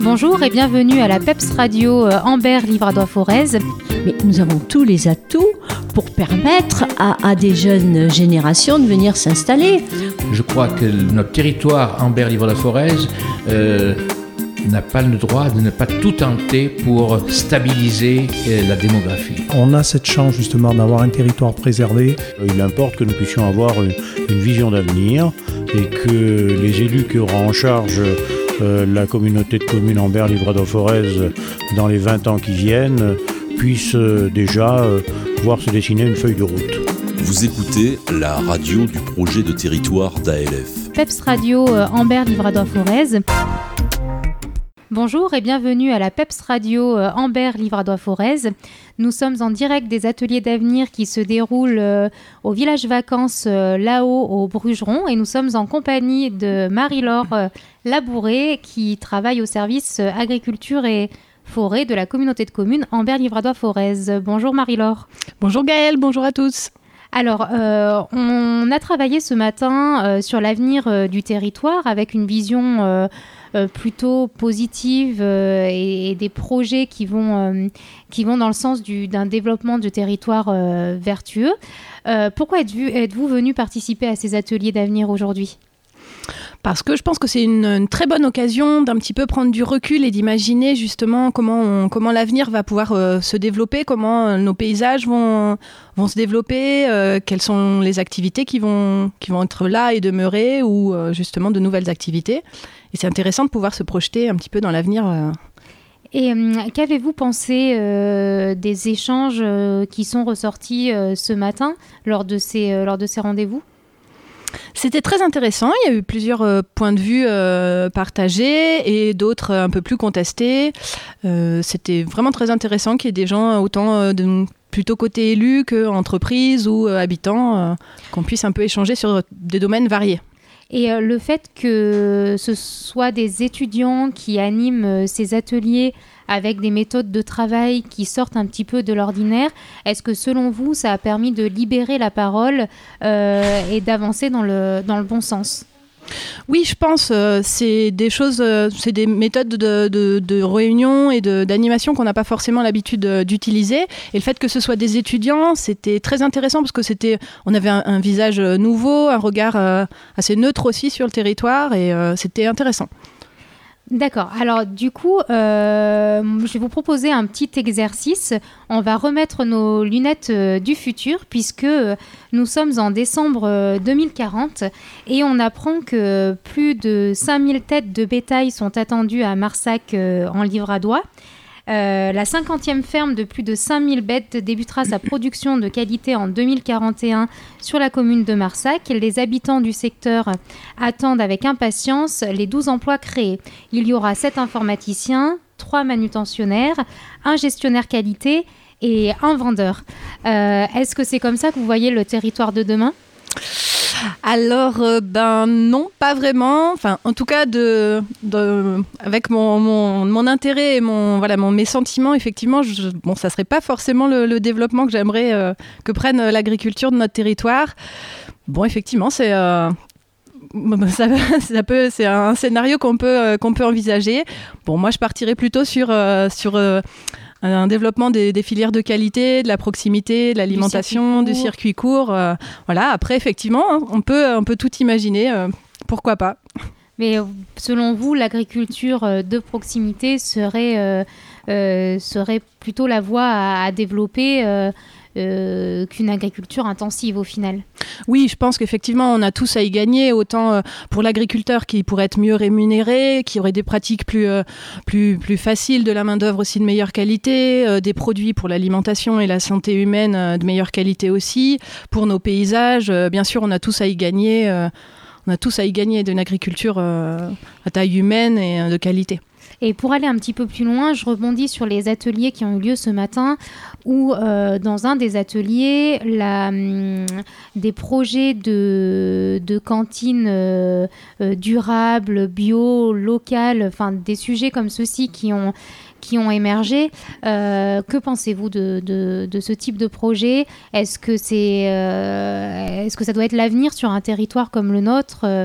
Bonjour et bienvenue à la PEPS Radio Ambert-Livradois-Forez. Mais nous avons tous les atouts pour permettre à des jeunes générations de venir s'installer. Je crois que notre territoire Ambert-Livradois-Forez n'a pas le droit de ne pas tout tenter pour stabiliser la démographie. On a cette chance justement d'avoir un territoire préservé. Il importe que nous puissions avoir une vision d'avenir et que les élus qui auront en charge la communauté de communes Ambert-Livradois-Forez dans les 20 ans qui viennent puissent déjà voir se dessiner une feuille de route. Vous écoutez la radio du projet de territoire d'ALF. PEPS Radio Ambert-Livradois-Forez. Bonjour et bienvenue à la PEPS Radio Ambert-Livradois-Forez. Nous sommes en direct des ateliers d'avenir qui se déroulent au village vacances là-haut au Brugeron et nous sommes en compagnie de Marie-Laure Labouré qui travaille au service agriculture et forêt de la communauté de communes Ambert-Livradois-Forez. Bonjour Marie-Laure. Bonjour Gaëlle, bonjour à tous. Alors, on a travaillé ce matin sur l'avenir du territoire avec une vision plutôt positive et des projets qui vont dans le sens d'un développement du territoire vertueux. Pourquoi êtes-vous venu participer à ces ateliers d'avenir aujourd'hui ? Parce que je pense que c'est une très bonne occasion d'un petit peu prendre du recul et d'imaginer justement comment l'avenir va pouvoir se développer, comment nos paysages vont se développer, quelles sont les activités qui vont être là et demeurer ou justement de nouvelles activités. Et c'est intéressant de pouvoir se projeter un petit peu dans l'avenir. Et qu'avez-vous pensé des échanges qui sont ressortis ce matin lors de ces rendez-vous ? C'était très intéressant, il y a eu plusieurs points de vue partagés et d'autres un peu plus contestés. C'était vraiment très intéressant qu'il y ait des gens autant plutôt côté élus qu'entreprise ou habitants, qu'on puisse un peu échanger sur des domaines variés. Et le fait que ce soit des étudiants qui animent ces ateliers avec des méthodes de travail qui sortent un petit peu de l'ordinaire, est-ce que selon vous, ça a permis de libérer la parole et d'avancer dans le bon sens ? Oui, je pense c'est des choses, c'est des méthodes de réunion et d'animation qu'on n'a pas forcément l'habitude d'utiliser. Et le fait que ce soit des étudiants, c'était très intéressant parce que on avait un visage nouveau, un regard assez neutre aussi sur le territoire et c'était intéressant. D'accord. Alors du coup, je vais vous proposer un petit exercice. On va remettre nos lunettes du futur puisque nous sommes en décembre 2040 et on apprend que plus de 5000 têtes de bétail sont attendues à Marsac en Livradois. La 50e ferme de plus de 5000 bêtes débutera sa production de qualité en 2041 sur la commune de Marsac. Les habitants du secteur attendent avec impatience les 12 emplois créés. Il y aura 7 informaticiens, 3 manutentionnaires, un gestionnaire qualité et un vendeur. Est-ce que c'est comme ça que vous voyez le territoire de demain ? Alors, non, pas vraiment. Enfin, en tout cas, avec mon intérêt et mes sentiments, effectivement, ça serait pas forcément le développement que j'aimerais que prenne l'agriculture de notre territoire. Bon, effectivement, c'est un scénario qu'on peut envisager. Bon, moi, je partirais plutôt sur un développement des filières de qualité, de la proximité, de l'alimentation, du circuit court. Voilà. Après, effectivement, on peut tout imaginer. Pourquoi pas ? Mais selon vous, l'agriculture de proximité serait plutôt la voie à développer qu'une agriculture intensive au final. Oui, je pense qu'effectivement, on a tous à y gagner, autant pour l'agriculteur qui pourrait être mieux rémunéré, qui aurait des pratiques plus faciles, de la main-d'œuvre aussi de meilleure qualité, des produits pour l'alimentation et la santé humaine de meilleure qualité aussi. Pour nos paysages, bien sûr, on a tous à y gagner. On a tous à y gagner d'une agriculture à taille humaine et de qualité. Et pour aller un petit peu plus loin, je rebondis sur les ateliers qui ont eu lieu ce matin où dans un des ateliers, des projets de cantines durables, bio, locales, enfin des sujets comme ceux-ci qui ont émergé. Que pensez-vous de ce type de projet ? Est-ce que ça doit être l'avenir sur un territoire comme le nôtre ?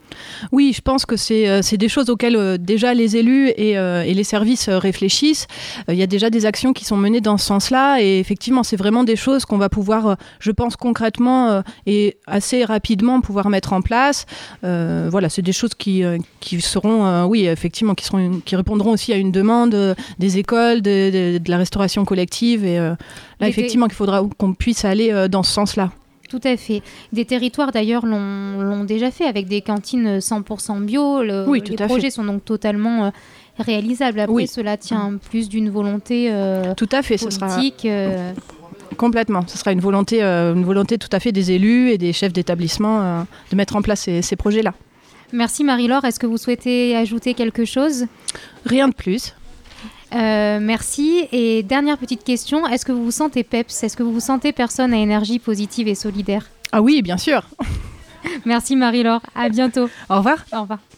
Oui, je pense que c'est des choses auxquelles déjà les élus et les services réfléchissent. Il y a déjà des actions qui sont menées dans ce sens-là et effectivement, c'est vraiment des choses qu'on va pouvoir, je pense concrètement et assez rapidement pouvoir mettre en place. Voilà, c'est des choses qui seront, oui, effectivement, qui répondront aussi à une demande des écoles, de la restauration collective et là, effectivement, il faudra qu'on puisse aller dans ce sens-là. Tout à fait. Des territoires d'ailleurs l'ont déjà fait avec des cantines 100% bio. Oui, les projets sont donc totalement réalisables. Après, cela tient plus d'une volonté tout à fait, politique. Complètement. Ce sera une volonté tout à fait des élus et des chefs d'établissement de mettre en place ces projets-là. Merci Marie-Laure. Est-ce que vous souhaitez ajouter quelque chose ? Rien de plus. Merci. Et dernière petite question, est-ce que vous vous sentez PEPS ? Est-ce que vous vous sentez personne à énergie positive et solidaire ? Ah oui, bien sûr. Merci Marie-Laure, à bientôt. Au revoir. Au revoir.